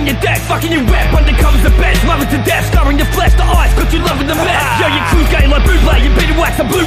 your deck, fucking your rep. Undercovers the best, smothered to death, scarring your flesh. The eyes got you loving the mess. Yo, your crew's getting like bootleg, you beating wax and blue